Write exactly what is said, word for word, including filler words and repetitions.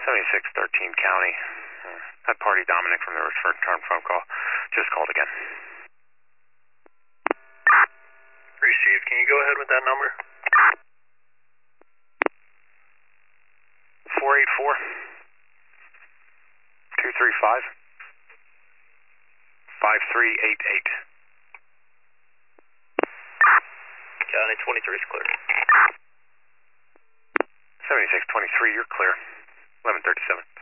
seventy-six thirteen County. Uh, that party Dominic from the return phone call just called again. Received. Can you go ahead with that number? four eight four, two three five, five three eight eight. County twenty-three is clear. seventy-six twenty-three, you're clear. eleven thirty-seven.